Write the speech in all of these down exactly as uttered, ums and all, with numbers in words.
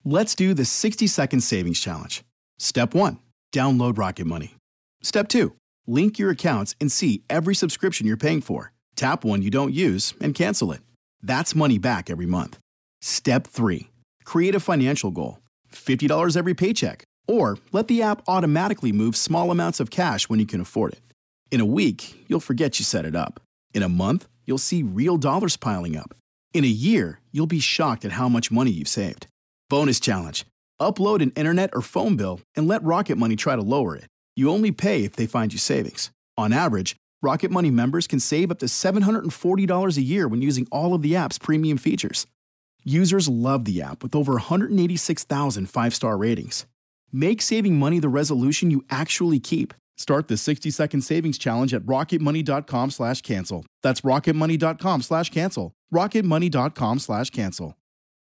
Let's do the sixty second savings challenge. Step one, download Rocket Money. Step two, link your accounts and see every subscription you're paying for. Tap one you don't use and cancel it. That's money back every month. Step three, create a financial goal. fifty dollars every paycheck. Or let the app automatically move small amounts of cash when you can afford it. In a week, you'll forget you set it up. In a month, you'll see real dollars piling up. In a year, you'll be shocked at how much money you've saved. Bonus challenge. Upload an internet or phone bill and let Rocket Money try to lower it. You only pay if they find you savings. On average, Rocket Money members can save up to seven hundred forty dollars a year when using all of the app's premium features. Users love the app with over one hundred eighty-six thousand five-star ratings. Make saving money the resolution you actually keep. Start the sixty second savings challenge at rocketmoney.com slash cancel. That's rocketmoney.com slash cancel. rocketmoney.com slash cancel.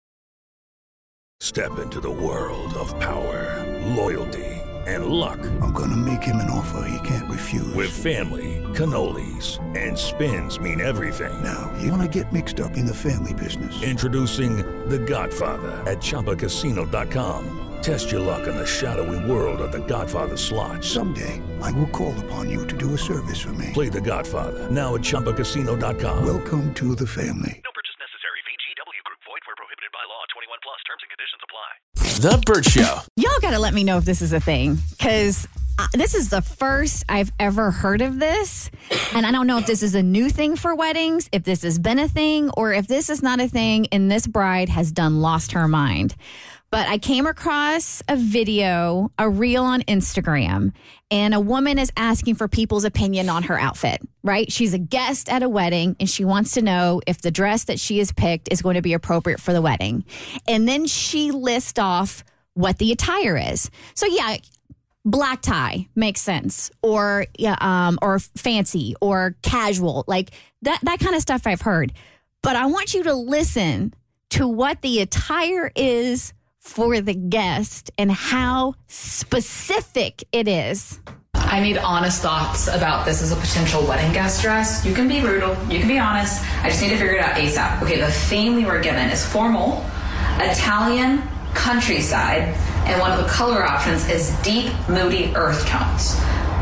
Step into the world of power, loyalty, and luck. I'm going to make him an offer he can't refuse. With family, cannolis, and spins mean everything. Now, you want to get mixed up in the family business. Introducing The Godfather at Chumba Casino dot com. Test your luck in the shadowy world of The Godfather slot. Someday, I will call upon you to do a service for me. Play The Godfather, now at Chumba Casino dot com. Welcome to the family. No purchase necessary. V G W Group. Void where prohibited by law. twenty-one plus. Terms and conditions apply. The Burt Show. Y'all got to let me know if this is a thing, because uh, this is the first I've ever heard of this. And I don't know if this is a new thing for weddings, if this has been a thing, or if this is not a thing and this bride has done lost her mind. But I came across a video, a reel on Instagram, and a woman is asking for people's opinion on her outfit, right? She's a guest at a wedding, and she wants to know if the dress that she has picked is going to be appropriate for the wedding. And then she lists off what the attire is. So, yeah, black tie makes sense, or yeah, um, or fancy, or casual, like that, that kind of stuff I've heard. But I want you to listen to what the attire is for the guest and how specific it is. I need honest thoughts about this as a potential wedding guest dress. You can be brutal, you can be honest. I just need to figure it out ASAP. Okay, the theme we were given is formal, Italian, countryside, and one of the color options is deep, moody earth tones.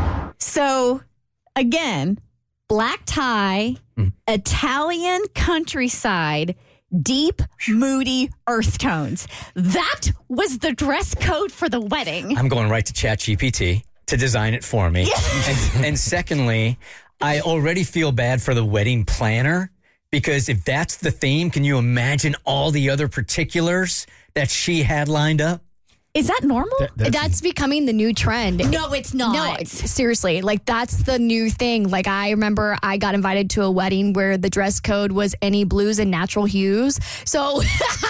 So, again, black tie, mm. Italian countryside, deep, moody earth tones. That was the dress code for the wedding. I'm going right to ChatGPT to design it for me. and, and secondly, I already feel bad for the wedding planner, because if that's the theme, can you imagine all the other particulars that she had lined up? Is that normal? That, that's, that's becoming the new trend. No, it's not. No, it's, seriously. Like, that's the new thing. Like, I remember I got invited to a wedding where the dress code was any blues and natural hues. So,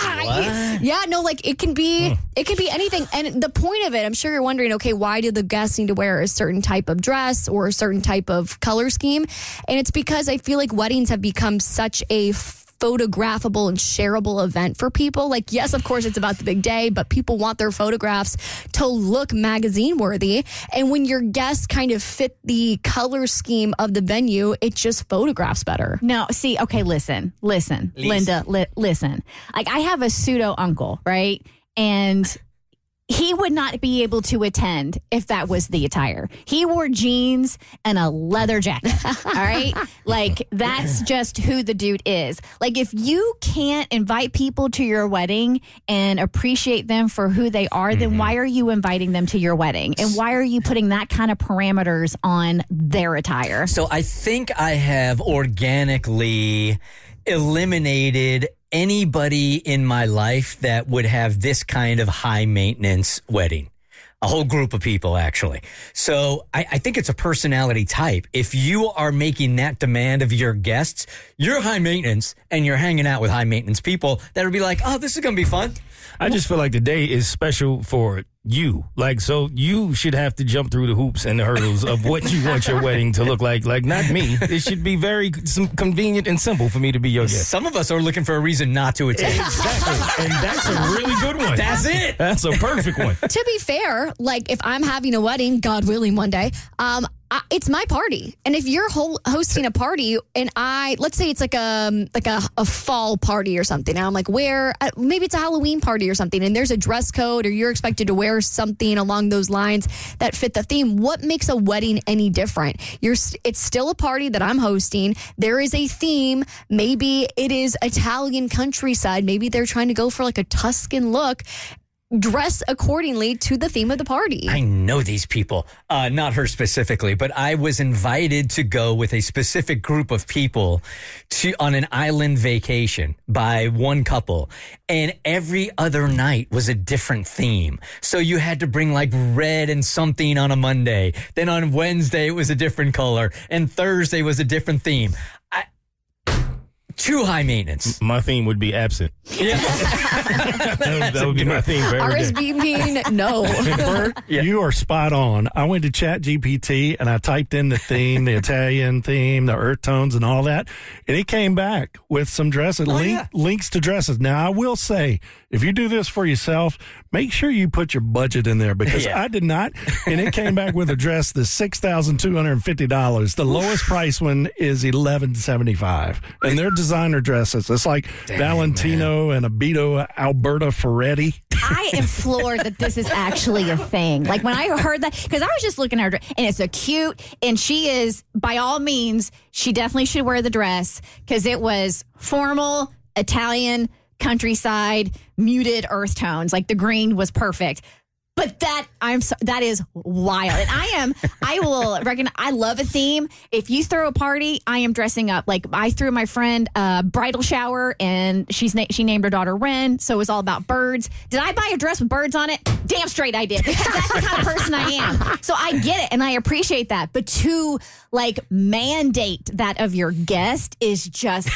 yeah, no, like, it can be, hmm. it can be anything. And the point of it, I'm sure you're wondering, okay, why do the guests need to wear a certain type of dress or a certain type of color scheme? And it's because I feel like weddings have become such a photographable and shareable event for people. Like, yes, of course, it's about the big day, but people want their photographs to look magazine worthy. And when your guests kind of fit the color scheme of the venue, it just photographs better. No, see, okay, listen, listen, Lisa. Linda, li- listen. Like, I have a pseudo uncle, right? And he would not be able to attend if that was the attire. He wore jeans and a leather jacket, all right? Like, that's just who the dude is. Like, if you can't invite people to your wedding and appreciate them for who they are, mm-hmm. then why are you inviting them to your wedding? And why are you putting that kind of parameters on their attire? So I think I have organically eliminated anybody in my life that would have this kind of high maintenance wedding. A whole group of people, actually. So I, I think it's a personality type. If you are making that demand of your guests, you're high maintenance and you're hanging out with high maintenance people that would be like, oh, this is going to be fun. I just feel like the day is special for you. Like, so you should have to jump through the hoops and the hurdles of what you want your wedding to look like. Like, not me. It should be very some convenient and simple for me to be your guest. Some of us are looking for a reason not to attend. Exactly. And that's a really good one. That's it. That's a perfect one. To be fair, like, if I'm having a wedding, God willing, one day, um, I, it's my party. And if you're ho- hosting a party and I, let's say it's like a, like a, a fall party or something. And I'm like, where, uh, maybe it's a Halloween party or something. And there's a dress code or you're expected to wear something along those lines that fit the theme. What makes a wedding any different? You're, it's still a party that I'm hosting. There is a theme. Maybe it is Italian countryside. Maybe they're trying to go for like a Tuscan look. Dress accordingly to the theme of the party. I know these people, uh, not her specifically, but I was invited to go with a specific group of people to on an island vacation by one couple, and every other night was a different theme. So you had to bring like red and something on a Monday. Then on Wednesday it was a different color, and Thursday was a different theme. I, too high maintenance. My theme would be absent. Yeah. that, that would be my theme for every R S day. V P, no. Bert, you are spot on. I went to Chat G P T and I typed in the theme, the Italian theme, the earth tones and all that, and it came back with some dresses, Oh, link, yeah. links to dresses. Now, I will say, if you do this for yourself, make sure you put your budget in there because Yeah. I did not, and it came back with a dress that's six thousand two hundred fifty dollars. The lowest price one is eleven seventy-five, and they're designer dresses. It's like Dang, Valentino and Abito Alberta Ferretti. I am floored that this is actually a thing. Like when I heard that, because I was just looking at her, and it's a cute, and she is, by all means, she definitely should wear the dress because it was formal, Italian, countryside, muted earth tones. Like the green was perfect. But that I'm so, that is wild. And I am I will reckon I love a theme. If you throw a party, I am dressing up. Like I threw my friend a bridal shower and she's na- she named her daughter Wren, so it was all about birds. Did I buy a dress with birds on it? Damn straight I did. Because that's the kind of person I am. So I get it and I appreciate that. But to like mandate that of your guest is just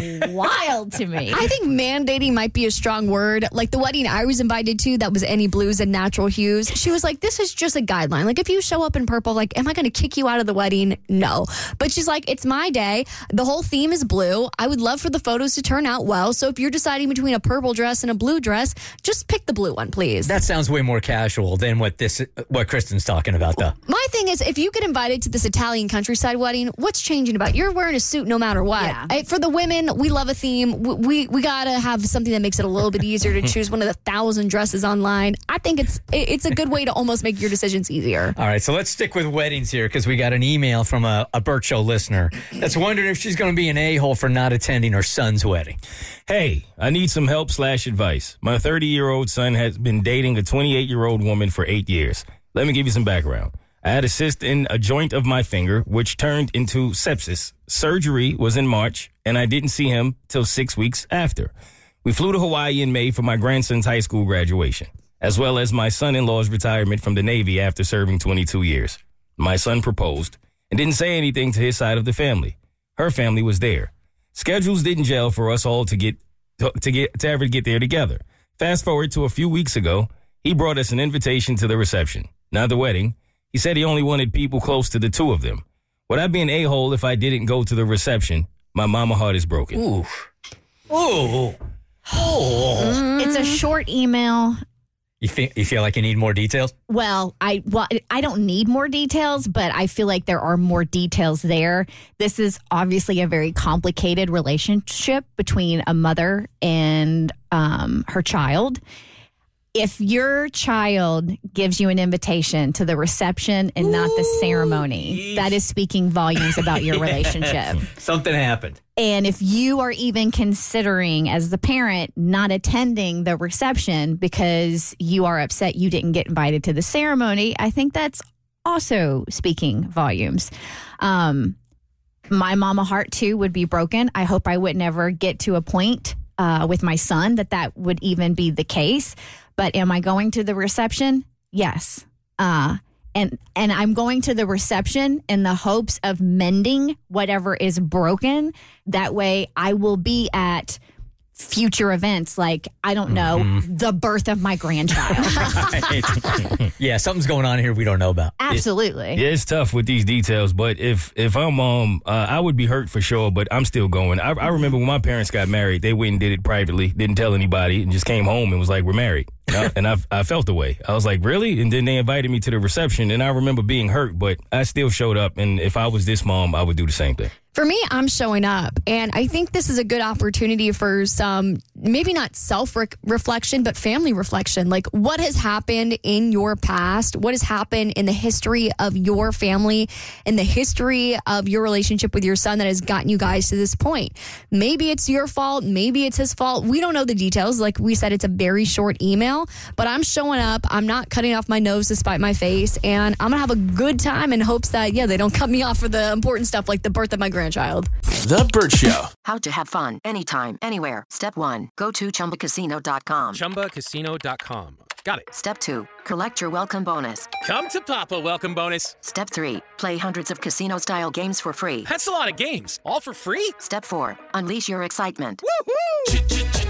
wild to me. I think mandating might be a strong word. Like the wedding I was invited to, that was any blues and natural hues. She was like, this is just a guideline. Like if you show up in purple, like, am I going to kick you out of the wedding? No. But she's like, it's my day. The whole theme is blue. I would love for the photos to turn out well. So if you're deciding between a purple dress and a blue dress, just pick the blue one, please. That sounds way more casual than what this what Kristen's talking about, though. My thing is, if you get invited to this Italian countryside wedding, what's changing about it? You're wearing a suit no matter what. Yeah. I, for the women, we love a theme. We, we we gotta have something that makes it a little bit easier to choose one of the thousand dresses online. I think it's it, it's a good way to almost make your decisions easier. All right, so let's stick with weddings here because we got an email from a, a Burt Show listener that's wondering if she's going to be an a-hole for not attending her son's wedding. Hey, I need some help slash advice. My thirty-year-old son has been dating a twenty-eight-year-old woman for eight years. Let me give you some background. I had a cyst in a joint of my finger, which turned into sepsis. Surgery was in March, and I didn't see him till six weeks after. We flew to Hawaii in May for my grandson's high school graduation, as well as my son-in-law's retirement from the Navy after serving twenty-two years. My son proposed and didn't say anything to his side of the family. Her family was there. Schedules didn't gel for us all to get to, to get to ever get there together. Fast forward to a few weeks ago, he brought us an invitation to the reception, not the wedding. He said he only wanted people close to the two of them. Would I be an a-hole if I didn't go to the reception? My mama heart is broken. Ooh. Ooh. Oh. It's a short email. You feel, you feel like you need more details? Well, I well, I don't need more details, but I feel like there are more details there. This is obviously a very complicated relationship between a mother and um, her child. If your child gives you an invitation to the reception and not the ceremony, that is speaking volumes about your relationship. Something happened. And if you are even considering, as the parent, not attending the reception because you are upset you didn't get invited to the ceremony, I think that's also speaking volumes. Um, my mama heart, too, would be broken. I hope I would never get to a point uh, with my son that that would even be the case. But am I going to the reception? Yes. Uh, and and I'm going to the reception in the hopes of mending whatever is broken. That way I will be at future events like, I don't know, mm-hmm. the birth of my grandchild. Yeah, something's going on here we don't know about. Absolutely. Yeah, it's tough with these details, but if if I'm um uh, I would be hurt for sure, but I'm still going. I, I remember when my parents got married, they went and did it privately, didn't tell anybody, and just came home and was like, we're married. And, I, and I, I felt the way. I was like, really? And then they invited me to the reception, and I remember being hurt, but I still showed up. And if I was this mom, I would do the same thing. For me, I'm showing up, and I think this is a good opportunity for some, maybe not self-reflection, but family reflection. Like, what has happened in your past? What has happened in the history of your family, in the history of your relationship with your son that has gotten you guys to this point? Maybe it's your fault. Maybe it's his fault. We don't know the details. Like we said, it's a very short email, but I'm showing up. I'm not cutting off my nose to spite my face, and I'm going to have a good time in hopes that, yeah, they don't cut me off for the important stuff like the birth of my grandchild. The Burt Show. How to have fun anytime, anywhere. Step one, go to chumba casino dot com. chumba casino dot com. Got it. Step two, collect your welcome bonus. Come to Papa welcome bonus. Step three, play hundreds of casino-style games for free. That's a lot of games. All for free? Step four, unleash your excitement. Woohoo!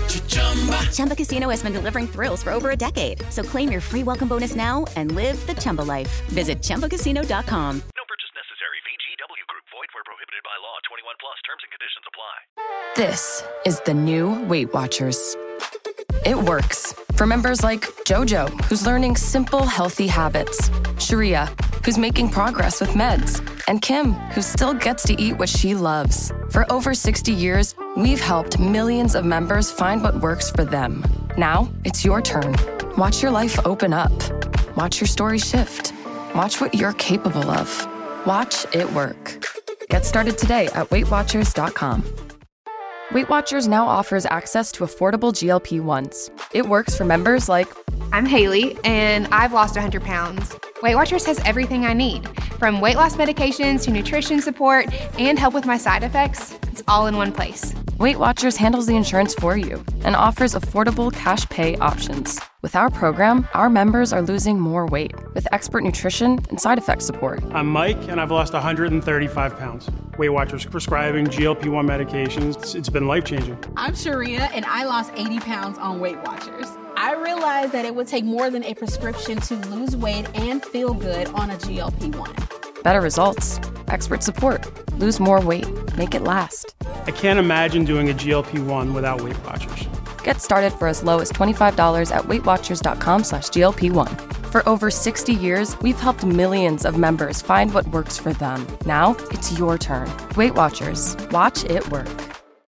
Chumba Casino has been delivering thrills for over a decade. So claim your free welcome bonus now and live the Chumba life. Visit chumba casino dot com. No purchase necessary. V G W Group. Void where prohibited by law. twenty-one plus. Terms and conditions apply. This is the new Weight Watchers. It works for members like JoJo, who's learning simple, healthy habits, Sharia, who's making progress with meds, and Kim, who still gets to eat what she loves. For over sixty years, we've helped millions of members find what works for them. Now, it's your turn. Watch your life open up. Watch your story shift. Watch what you're capable of. Watch it work. Get started today at weight watchers dot com. Weight Watchers now offers access to affordable G L P ones. It works for members like... I'm Haley, and I've lost one hundred pounds. Weight Watchers has everything I need, from weight loss medications to nutrition support and help with my side effects. It's all in one place. Weight Watchers handles the insurance for you and offers affordable cash pay options. With our program, our members are losing more weight with expert nutrition and side effect support. I'm Mike, and I've lost one hundred thirty-five pounds. Weight Watchers prescribing G L P one medications. It's, it's been life-changing. I'm Sharia, and I lost eighty pounds on Weight Watchers. I realized that it would take more than a prescription to lose weight and feel good on a G L P one. Better results, expert support, lose more weight, make it last. I can't imagine doing a G L P one without Weight Watchers. Get started for as low as twenty-five dollars at weight watchers dot com slash G L P one. For over sixty years, we've helped millions of members find what works for them. Now, it's your turn. Weight Watchers. Watch it work.